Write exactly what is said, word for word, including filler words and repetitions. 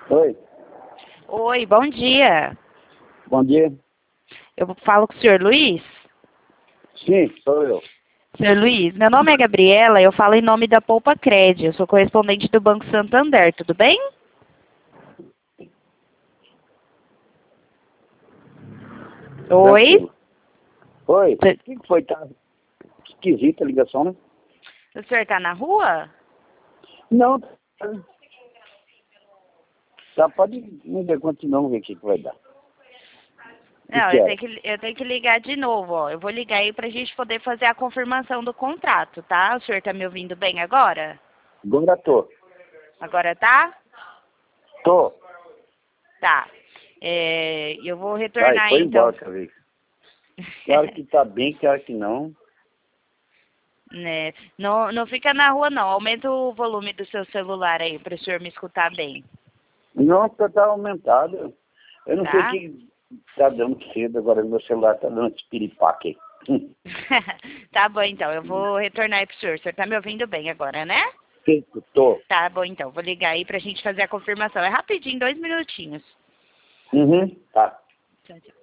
Oi, Oi, bom dia. bom dia. Eu falo com o senhor Luiz? Sim, sou eu. Senhor Luiz, meu nome é Gabriela, eu falo em nome da Poupa Cred. Eu sou correspondente do Banco Santander, tudo bem? Oi? Tranquilo. Oi, o Cê- que que foi? Tá esquisita a ligação, né? O senhor está na rua? Não, tá, pode me ver continuando, ver o que que vai dar. O que Não, que eu era? tenho que, eu tenho que ligar de novo, ó. Eu vou ligar aí pra gente poder fazer a confirmação do contrato, tá? O senhor tá me ouvindo bem agora? Agora tô. Agora tá? Tô. Tá. É, eu vou Vai, retornar aí, foi embora então. essa vez. Claro que tá bem, claro que não. Né? Não, não fica na rua, não. Aumenta o volume do seu celular aí para o senhor me escutar bem, Não, tá, tá aumentado. Eu não sei o tá? que tá dando cedo, agora meu celular tá dando esse piripaque aí. Tá bom, então. Eu vou retornar aí pro senhor. O senhor tá me ouvindo bem agora, né? Sim, tô. Tá bom, então. Vou ligar aí pra gente fazer a confirmação. É rapidinho, dois minutinhos. Uhum, tá. Tchau, tchau.